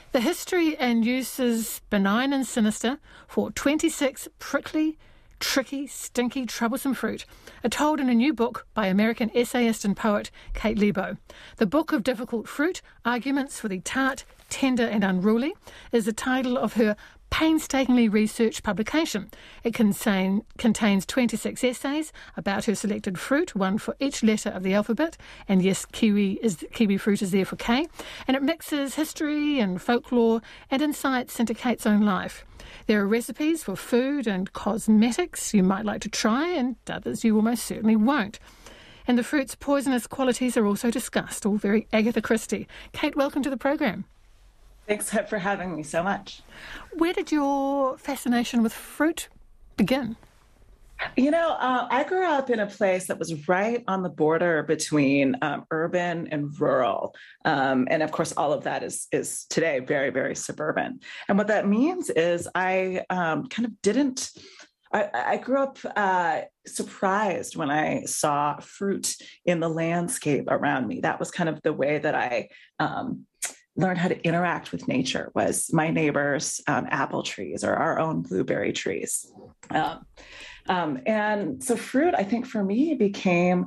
The history and uses, benign and sinister, for 26 prickly, tricky, stinky, troublesome fruit are told in a new book by American essayist and poet Kate Lebo. The Book of Difficult Fruit, Arguments for the Tart, Tender and Unruly, is the title of her painstakingly researched publication. It contains 26 essays about her selected fruit, one for each letter of the alphabet, and yes, kiwi fruit is there for K, and it mixes history and folklore and insights into Kate's own life. There are recipes for food and cosmetics you might like to try, and others you almost certainly won't. And the fruit's poisonous qualities are also discussed, all very Agatha Christie. Kate, welcome to the program. Thanks for having me so much. Where did your fascination with fruit begin? I grew up in a place that was right on the border between urban and rural. And of course, all of that is today very, very suburban. And what that means is I grew up surprised when I saw fruit in the landscape around me. That was kind of the way that I learned how to interact with nature, was my neighbors' apple trees or our own blueberry trees. And so fruit, I think for me, became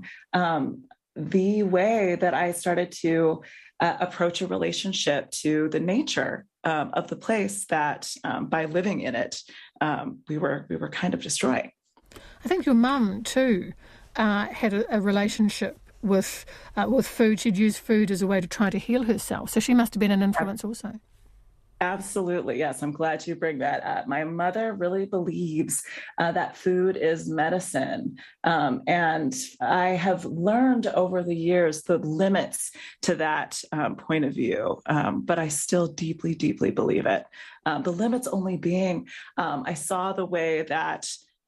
the way that I started to approach a relationship to the nature of the place that by living in it, we were kind of destroying. I think your mum too had a relationship with food. She'd use food as a way to try to heal herself. So she must have been an influence also. Absolutely. Yes. I'm glad you bring that up. My mother really believes that food is medicine. And I have learned over the years the limits to that point of view. But I still deeply, deeply believe it. The limits only being, I saw the way that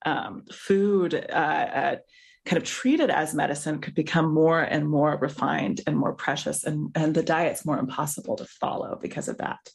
food kind of treated as medicine could become more and more refined and more precious, and the diet's more impossible to follow because of that.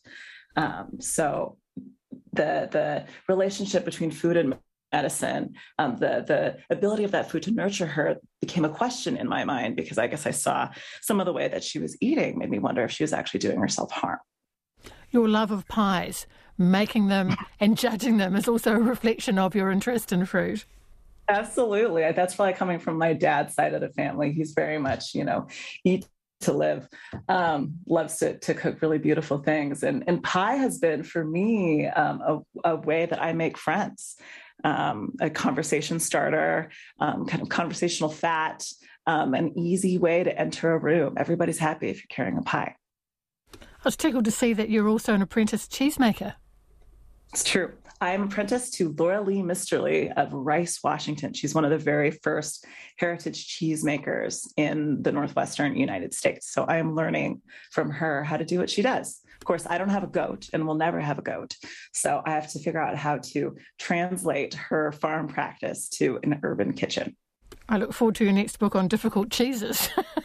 So the relationship between food and medicine, the ability of that food to nurture her became a question in my mind, because I guess I saw some of the way that she was eating made me wonder if she was actually doing herself harm. Your love of pies, making them and judging them, is also a reflection of your interest in fruit. Absolutely. That's probably coming from my dad's side of the family. He's very much, eat to live, loves to cook really beautiful things. And pie has been for me a way that I make friends, a conversation starter, kind of conversational fat, an easy way to enter a room. Everybody's happy if you're carrying a pie. I was tickled to see that you're also an apprentice cheesemaker. It's true. I am apprenticed to Laura Lee Misterly of Rice, Washington. She's one of the very first heritage cheesemakers in the Northwestern United States. So I am learning from her how to do what she does. Of course, I don't have a goat and will never have a goat. So I have to figure out how to translate her farm practice to an urban kitchen. I look forward to your next book on difficult cheeses.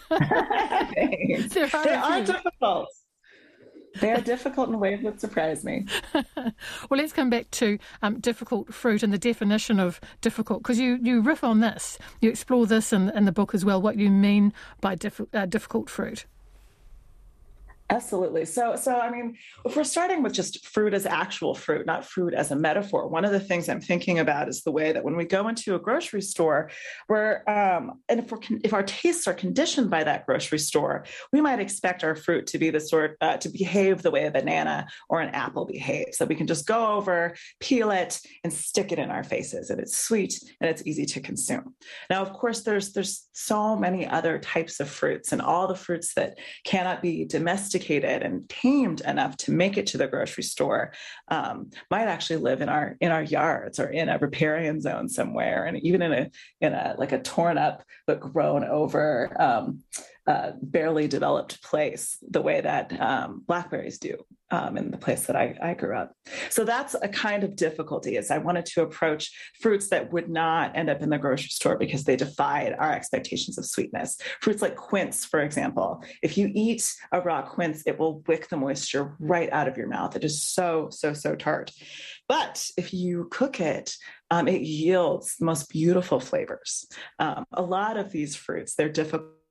They are difficult. They are difficult in ways that surprise me. Well, let's come back to difficult fruit and the definition of difficult, because you riff on this. You explore this in the book as well, what you mean by difficult fruit. Absolutely. So, I mean, if we're starting with just fruit as actual fruit, not fruit as a metaphor, one of the things I'm thinking about is the way that when we go into a grocery store, and if our tastes are conditioned by that grocery store, we might expect our fruit to be the sort to behave the way a banana or an apple behaves. So we can just go over, peel it, and stick it in our faces, and it's sweet and it's easy to consume. Now, of course, there's so many other types of fruits, and all the fruits that cannot be domesticated and tamed enough to make it to the grocery store might actually live in our yards or in a riparian zone somewhere, and even in a like a torn up but grown over barely developed place, the way that blackberries do in the place that I grew up. So that's a kind of difficulty, is I wanted to approach fruits that would not end up in the grocery store because they defied our expectations of sweetness. Fruits like quince, for example. If you eat a raw quince, it will wick the moisture right out of your mouth. It is so, so, so tart. But if you cook it, it yields the most beautiful flavors. A lot of these fruits, they're difficult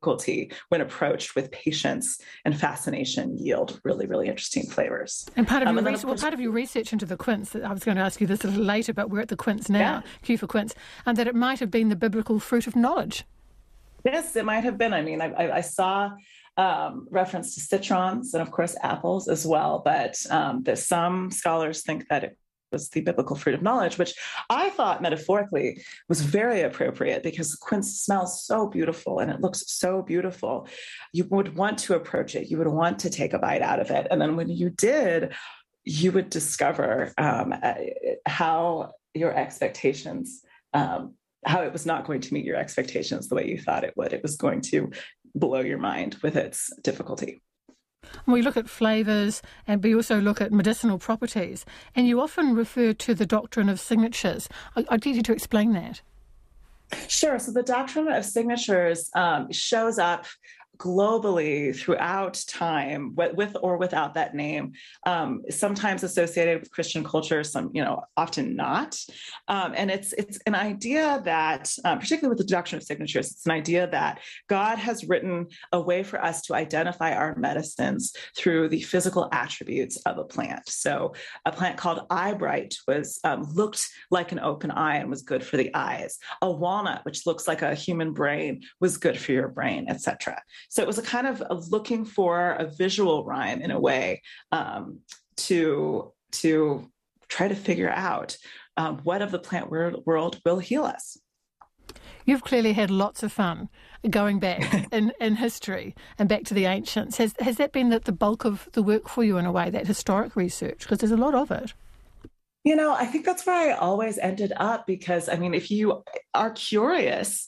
difficulty when approached with patience and fascination yield really, really interesting flavors. And part of your research into the quince, I was going to ask you this a little later, but we're at the quince now, Q for quince, and that it might have been the biblical fruit of knowledge. Yes, it might have been. I mean, I saw reference to citrons and, of course, apples as well, but that some scholars think that it was the biblical fruit of knowledge, which I thought metaphorically was very appropriate because quince smells so beautiful and it looks so beautiful. You would want to approach it. You would want to take a bite out of it. And then when you did, you would discover how your expectations, how it was not going to meet your expectations the way you thought it would. It was going to blow your mind with its difficulty. We look at flavours and we also look at medicinal properties, and you often refer to the doctrine of signatures. I'd need you to explain that. Sure. So the doctrine of signatures shows up globally throughout time, with or without that name, sometimes associated with Christian culture, some, often not. And it's an idea that, particularly with the doctrine of signatures, it's an idea that God has written a way for us to identify our medicines through the physical attributes of a plant. So a plant called eyebright was looked like an open eye and was good for the eyes. A walnut, which looks like a human brain, was good for your brain, etc. So it was a kind of looking for a visual rhyme in a way to try to figure out what of the plant world will heal us. You've clearly had lots of fun going back in history and back to the ancients. Has that been the bulk of the work for you in a way, that historic research? Because there's a lot of it. I think that's where I always ended up because, if you are curious,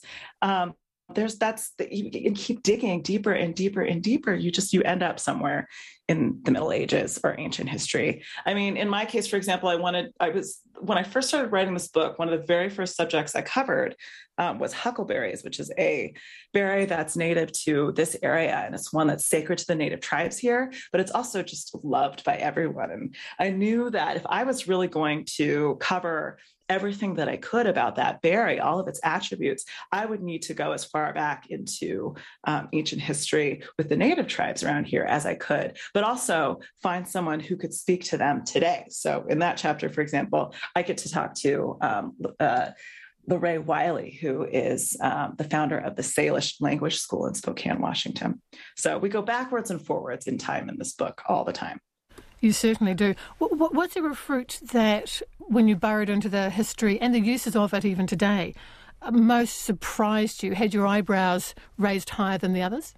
you keep digging deeper and deeper and deeper. You end up somewhere in the Middle Ages or ancient history. In my case, for example, when I first started writing this book, one of the very first subjects I covered was huckleberries, which is a berry that's native to this area. And it's one that's sacred to the native tribes here, but it's also just loved by everyone. And I knew that if I was really going to cover everything that I could about that berry, all of its attributes, I would need to go as far back into ancient history with the native tribes around here as I could, but also find someone who could speak to them today. So in that chapter, for example, I get to talk to Lorraine Wiley, who is the founder of the Salish Language School in Spokane, Washington. So we go backwards and forwards in time in this book all the time. You certainly do. What's a fruit that, when you burrowed into the history and the uses of it even today, most surprised you, had your eyebrows raised higher than the others?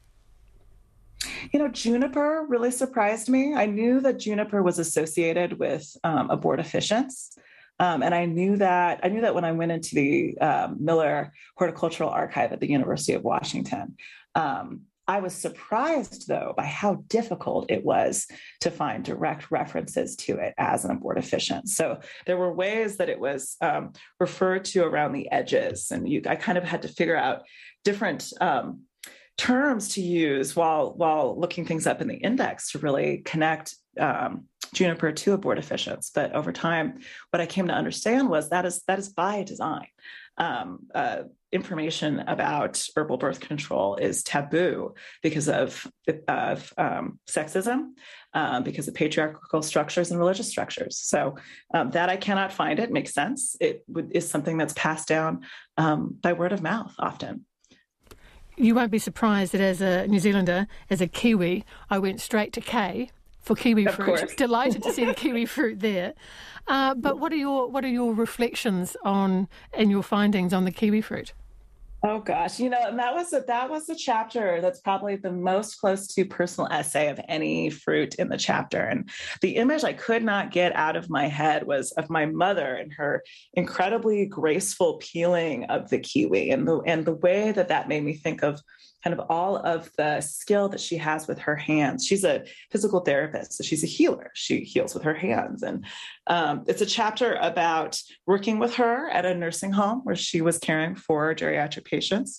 Juniper really surprised me. I knew that juniper was associated with abortifacients. And I knew that when I went into the Miller Horticultural Archive at the University of Washington. I was surprised, though, by how difficult it was to find direct references to it as an abortifacient. So there were ways that it was referred to around the edges, and I kind of had to figure out different terms to use while looking things up in the index to really connect juniper to abortifacients. But over time, what I came to understand was that is by design. Information about herbal birth control is taboo because of sexism, because of patriarchal structures and religious structures. So that I cannot find. It makes sense. It is something that's passed down by word of mouth often. You won't be surprised that as a New Zealander, as a Kiwi, I went straight to K for kiwi fruit. Of course. Delighted to see the kiwi fruit there. But what are your reflections on and your findings on the kiwi fruit? Oh gosh, and that was a chapter that's probably the most close to personal essay of any fruit in the chapter. And the image I could not get out of my head was of my mother and her incredibly graceful peeling of the kiwi, and the way that made me think of kind of all of the skill that she has with her hands. She's a physical therapist, so she's a healer. She heals with her hands. And it's a chapter about working with her at a nursing home where she was caring for geriatric patients.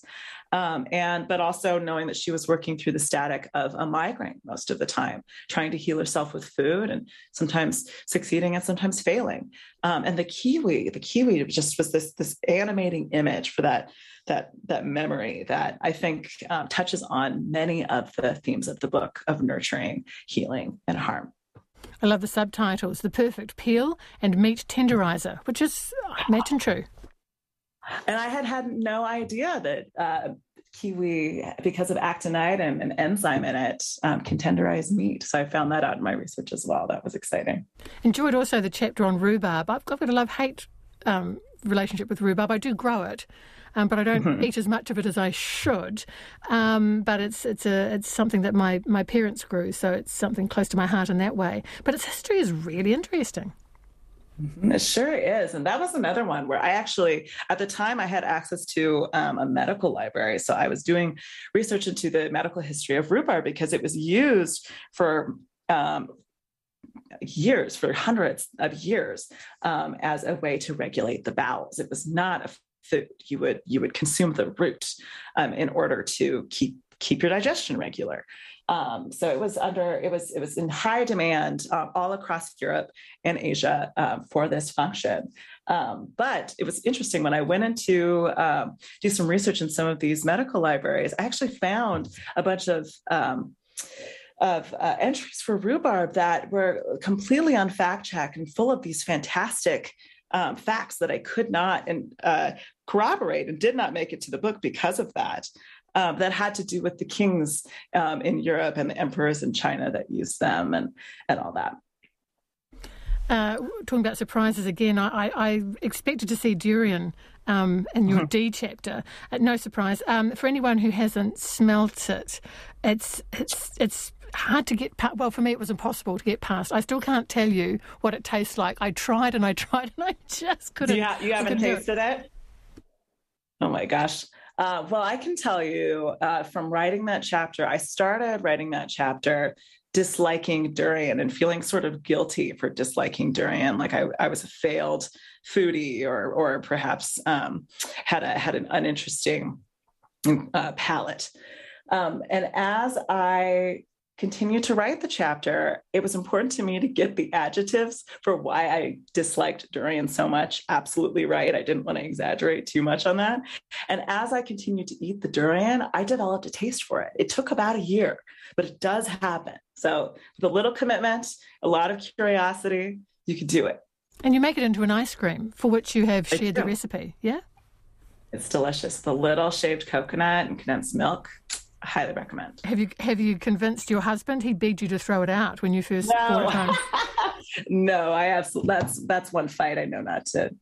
But also knowing that she was working through the static of a migraine most of the time, trying to heal herself with food and sometimes succeeding and sometimes failing. And the kiwi just was this animating image for that memory that I think touches on many of the themes of the book of nurturing, healing, and harm. I love the subtitles, The Perfect Peel and Meat Tenderizer, which is, I imagine, true. And I had no idea that kiwi, because of actinides, an enzyme in it, can tenderize meat. So I found that out in my research as well. That was exciting. Enjoyed also the chapter on rhurbarb. I've got a love-hate relationship with rhubarb. I do grow it, but I don't eat as much of it as I should. But it's something that my parents grew, so it's something close to my heart in that way. But its history is really interesting. It sure is. And that was another one where I actually, at the time, I had access to a medical library. So I was doing research into the medical history of rhubarb because it was used for years, for hundreds of years, as a way to regulate the bowels. It was not a food. You would consume the root in order to keep your digestion regular. So it was in high demand all across Europe and Asia for this function. But it was interesting when I went into do some research in some of these medical libraries. I actually found a bunch of entries for rhubarb that were completely unfact-checked and full of these fantastic facts that I could not corroborate and did not make it to the book because of that. That had to do with the kings in Europe and the emperors in China that used them and all that. Talking about surprises again, I expected to see durian in your D chapter. No surprise. For anyone who hasn't smelt it, it's hard to get past. Well, for me, it was impossible to get past. I still can't tell you what it tastes like. I tried and I just couldn't. Yeah, you haven't tasted it? Oh my gosh. Well, I can tell you from writing that chapter, I started writing that chapter disliking durian and feeling sort of guilty for disliking durian. Like I was a failed foodie or perhaps had an uninteresting palate. And as I continued to write the chapter, it was important to me to get the adjectives for why I disliked durian so much absolutely right. I didn't want to exaggerate too much on that. And as I continued to eat the durian, I developed a taste for it. It took about a year, but it does happen. So with a little commitment, a lot of curiosity, you could do it. And you make it into an ice cream for which you have shared the recipe, yeah? It's delicious. The little shaved coconut and condensed milk. I highly recommend. Have you convinced your husband? He begged you to throw it out when you first brought it home. No, I absolutely. That's one fight I know not to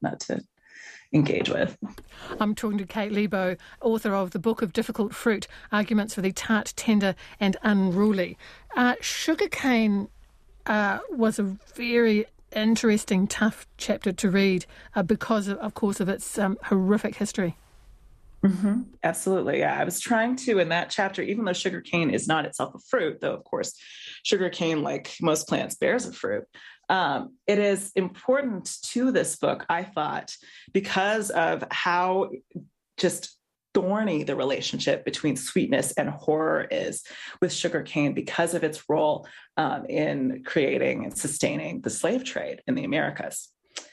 engage with. I'm talking to Kate Lebo, author of The Book of Difficult Fruit: Arguments for the Tart, Tender and Unruly. Sugarcane was a very interesting, tough chapter to read because, of course, of its horrific history. Mm-hmm. Absolutely. Yeah. I was trying to, in that chapter, even though sugarcane is not itself a fruit, though, of course, sugarcane, like most plants, bears a fruit. It is important to this book, I thought, because of how just thorny the relationship between sweetness and horror is with sugarcane because of its role in creating and sustaining the slave trade in the Americas.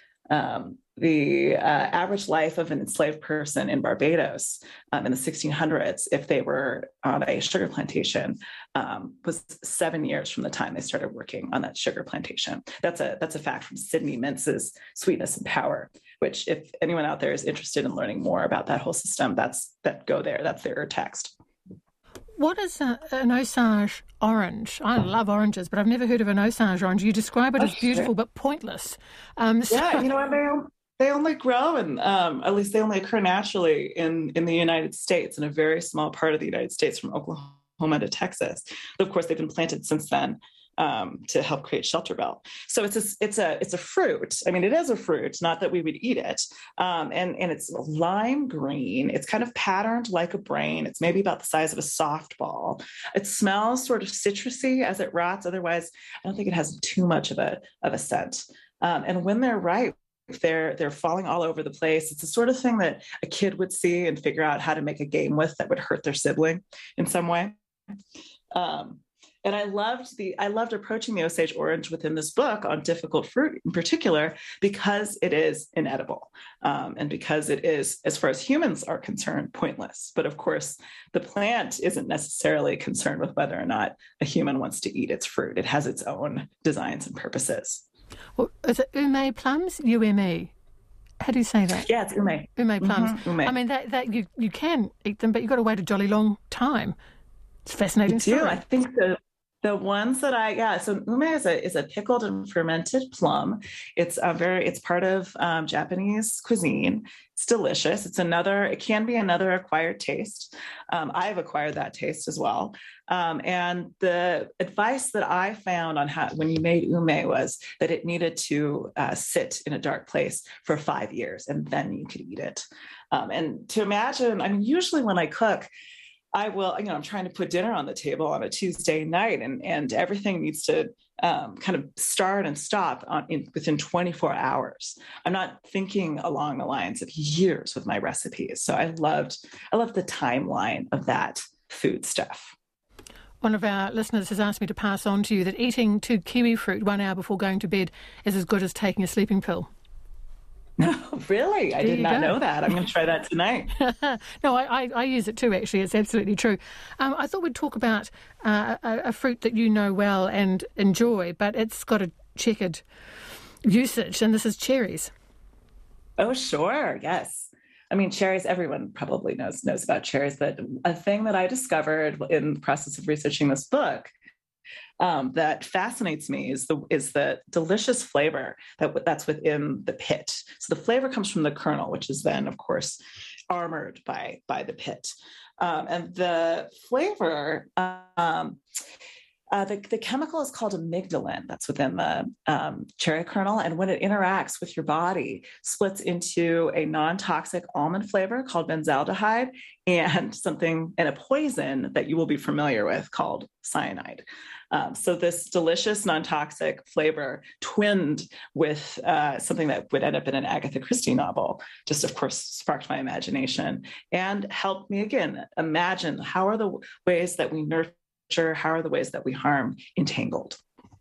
The average life of an enslaved person in Barbados in the 1600s, if they were on a sugar plantation, was 7 years from the time they started working on that sugar plantation. That's a fact from Sidney Mintz's Sweetness and Power, which if anyone out there is interested in learning more about that whole system, that's their text. What is an Osage orange? I love oranges, but I've never heard of an Osage orange. You describe it as beautiful but pointless. Yeah, you know what? They only grow and at least they only occur naturally in the United States, in a very small part of the United States from Oklahoma to Texas. But of course, they've been planted since then to help create shelter belt. So it's a fruit. I mean, it is a fruit, not that we would eat it. And it's lime green. It's kind of patterned like a brain. It's maybe about the size of a softball. It smells sort of citrusy as it rots. Otherwise, I don't think it has too much of a scent. And when they're ripe, they're falling all over the place. It's the sort of thing that a kid would see and figure out how to make a game with that would hurt their sibling in some way. And I loved approaching the Osage orange within this book on difficult fruit in particular, because it is inedible, and because it is, as far as humans are concerned, pointless. But of course, the plant isn't necessarily concerned with whether or not a human wants to eat its fruit. It has its own designs and purposes. Well, is it ume plums? UME? How do you say that? Yeah, it's ume. Ume plums. Mm-hmm, ume. I mean, that you can eat them, but you've got to wait a jolly long time. It's a fascinating story. I think the ones that so ume is a pickled and fermented plum. It's part of Japanese cuisine. It's delicious. It can be another acquired taste. I've acquired that taste as well. And the advice that I found on when you made ume was that it needed to sit in a dark place for 5 years, and then you could eat it. And to imagine, I mean, usually when I cook, I will, I'm trying to put dinner on the table on a Tuesday night, and everything needs to kind of start and stop within 24 hours. I'm not thinking along the lines of years with my recipes. So I loved the timeline of that food stuff. One of our listeners has asked me to pass on to you that eating 2 kiwi fruit 1 hour before going to bed is as good as taking a sleeping pill. No, really? I did not know that. I'm going to try that tonight. No, I use it too, actually. It's absolutely true. I thought we'd talk about a fruit that you know well and enjoy, but it's got a checkered usage, and this is cherries. Oh, sure. Yes. I mean, cherries, everyone probably knows about cherries, but a thing that I discovered in the process of researching this book that fascinates me is the delicious flavor that's within the pit. So the flavor comes from the kernel, which is then, of course, armored by the pit. And the flavor, the chemical is called amygdalin. That's within the cherry kernel. And when it interacts with your body, splits into a non-toxic almond flavor called benzaldehyde and a poison that you will be familiar with called cyanide. So this delicious non-toxic flavor twinned with something that would end up in an Agatha Christie novel, just of course sparked my imagination and helped me again imagine how are the ways that we nurture, how are the ways that we harm entangled.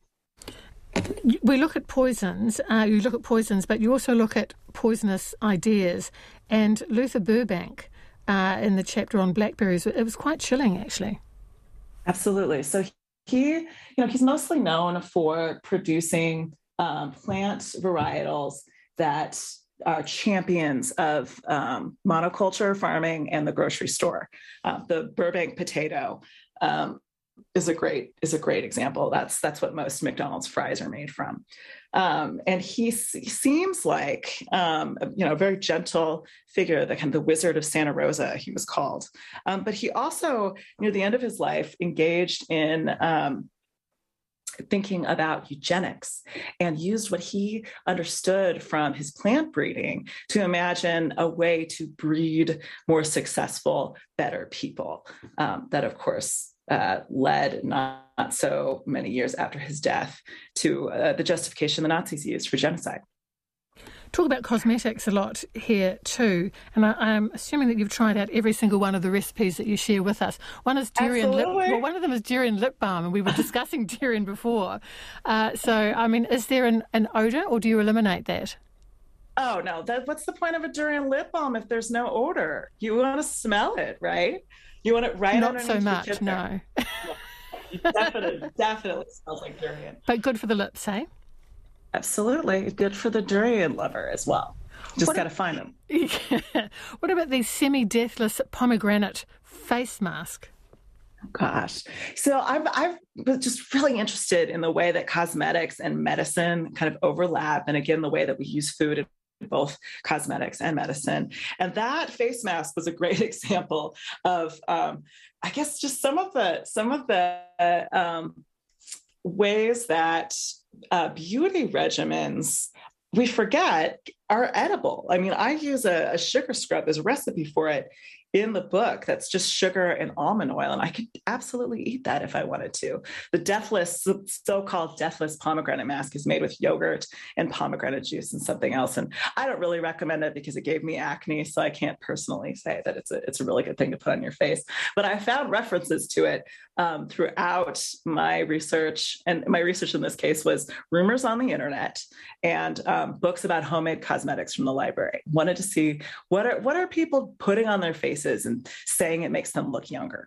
We look at poisons, you look at poisons, but you also look at poisonous ideas. And Luther Burbank, in the chapter on blackberries, it was quite chilling, actually. Absolutely. So he's mostly known for producing plant varietals that are champions of monoculture farming and the grocery store. The Burbank potato is a great example. That's what most McDonald's fries are made from. And he seems like a very gentle figure, the Wizard of Santa Rosa, he was called. But he also, near the end of his life, engaged in thinking about eugenics and used what he understood from his plant breeding to imagine a way to breed more successful, better people. That, of course, led not so many years after his death to the justification the Nazis used for genocide. Talk about cosmetics a lot here too, and I'm assuming that you've tried out every single one of the recipes that you share with us. One is durian lip. Well, one of them is durian lip balm, and we were discussing durian before. So, I mean, is there an odour, or do you eliminate that? Oh no! What's the point of a durian lip balm if there's no odor? You want to smell it, right? You want it right underneath your Not so much, no. Definitely smells like durian. But good for the lips, eh? Absolutely. Good for the durian lover as well. Just got to find them. Yeah. What about the semi-deathless pomegranate face mask? Oh, gosh. So I've been just really interested in the way that cosmetics and medicine kind of overlap. And again, the way that we use food in both cosmetics and medicine. And that face mask was a great example of, I guess, just some of the ways that beauty regimens, we forget, are edible. I mean, I use a sugar scrub. There's a recipe for it in the book that's just sugar and almond oil. And I could absolutely eat that if I wanted to. The so-called deathless pomegranate mask is made with yogurt and pomegranate juice and something else. And I don't really recommend it because it gave me acne. So I can't personally say that it's a really good thing to put on your face. But I found references to it throughout my research. And my research in this case was rumors on the internet and books about homemade cosmetics from the library. Wanted to see what are people putting on their faces and saying it makes them look younger.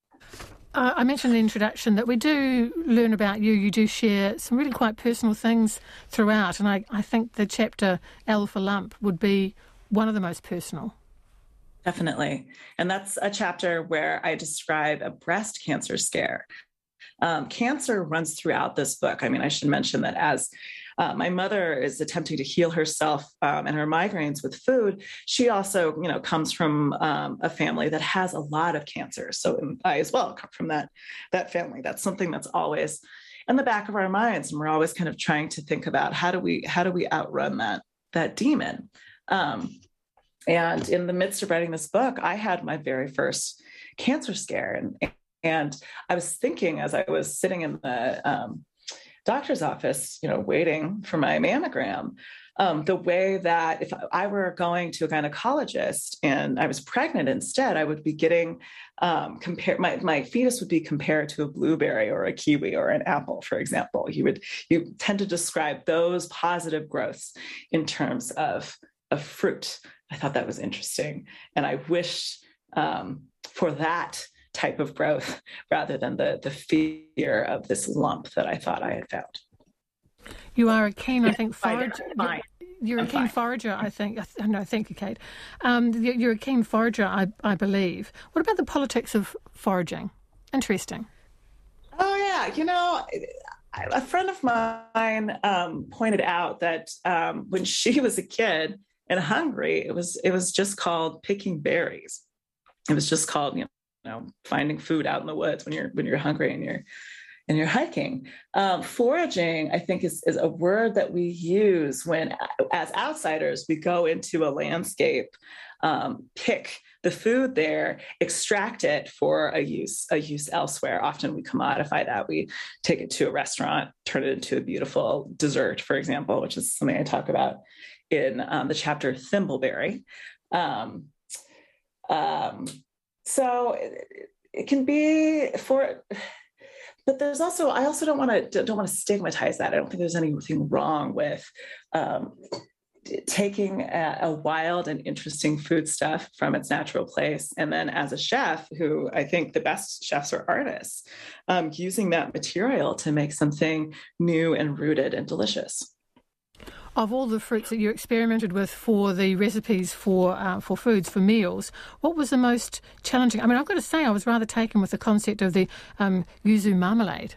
I mentioned in the introduction that we do learn about you. You do share some really quite personal things throughout, and I think the chapter L for Lump would be one of the most personal. Definitely. And that's a chapter where I describe a breast cancer scare. Cancer runs throughout this book. I mean, I should mention that as my mother is attempting to heal herself and her migraines with food, she also, comes from a family that has a lot of cancer. So I as well come from that family. That's something that's always in the back of our minds, and we're always kind of trying to think about how do we outrun that demon. And in the midst of writing this book, I had my very first cancer scare, and I was thinking as I was sitting in the doctor's office, waiting for my mammogram, the way that if I were going to a gynecologist and I was pregnant instead, I would be getting my fetus would be compared to a blueberry or a kiwi or an apple, for example. You tend to describe those positive growths in terms of fruit. I thought that was interesting. And I wished for that type of growth rather than the fear of this lump that I thought I had found. You are a keen, I think, forager. You're a keen forager, I think. No, thank you, Kate. You're a keen forager, I believe. What about the politics of foraging? Interesting. Oh, yeah. A friend of mine pointed out that when she was a kid and hungry, it was just called picking berries. It was just called, finding food out in the woods when you're hungry and you're hiking. Foraging, I think, is a word that we use when, as outsiders, we go into a landscape, pick the food there, extract it for a use elsewhere. Often we commodify that. We take it to a restaurant, turn it into a beautiful dessert, for example, which is something I talk about in the chapter Thimbleberry. So it can be but there's also, I also don't want to stigmatize that. I don't think there's anything wrong with taking a wild and interesting foodstuff from its natural place. And then as a chef, who I think the best chefs are artists, using that material to make something new and rooted and delicious. Of all the fruits that you experimented with for the recipes for foods, for meals, what was the most challenging? I mean, I've got to say I was rather taken with the concept of the yuzu marmalade.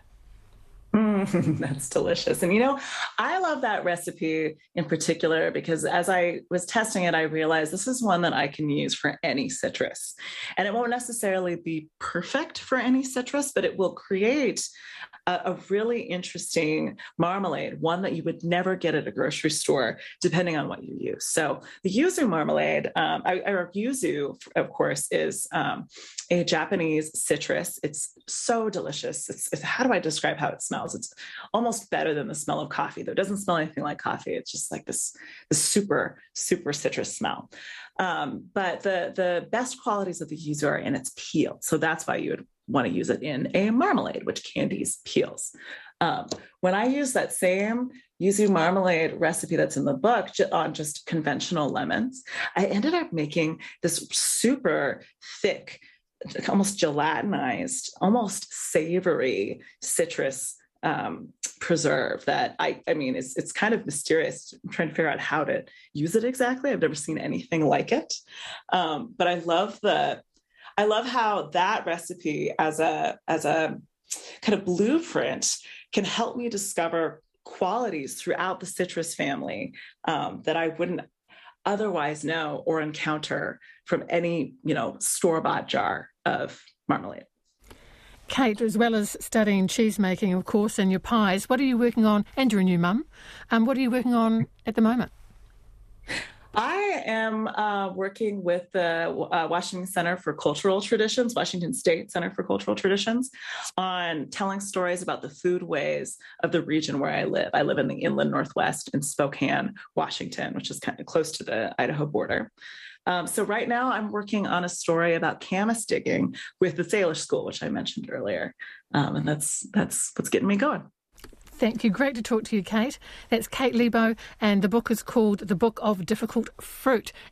That's delicious. And, I love that recipe in particular because as I was testing it, I realized this is one that I can use for any citrus. And it won't necessarily be perfect for any citrus, but it will create a really interesting marmalade, one that you would never get at a grocery store, depending on what you use. So the yuzu marmalade, yuzu, of course, is a Japanese citrus. It's so delicious. It's how do I describe how it smells? It's almost better than the smell of coffee, though. It doesn't smell anything like coffee. It's just like this super, super citrus smell. But the best qualities of the yuzu are in its peel. So that's why you would want to use it in a marmalade, which candies peels. When I use that same yuzu marmalade recipe that's in the book on just conventional lemons, I ended up making this super thick, almost gelatinized, almost savory citrus preserve that I mean, it's kind of mysterious. I'm trying to figure out how to use it exactly. I've never seen anything like it. But I love how that recipe as a kind of blueprint can help me discover qualities throughout the citrus family that I wouldn't otherwise know or encounter from any, store-bought jar of marmalade. Kate, as well as studying cheese making, of course, and your pies, what are you working on? And you're a new mum. What are you working on at the moment? I am working with the Washington Center for Cultural Traditions, Washington State Center for Cultural Traditions, on telling stories about the foodways of the region where I live. I live in the inland Northwest in Spokane, Washington, which is kind of close to the Idaho border. So right now I'm working on a story about camas digging with the Salish School, which I mentioned earlier. And that's what's getting me going. Thank you. Great to talk to you, Kate. That's Kate Lebo, and the book is called The Book of Difficult Fruit.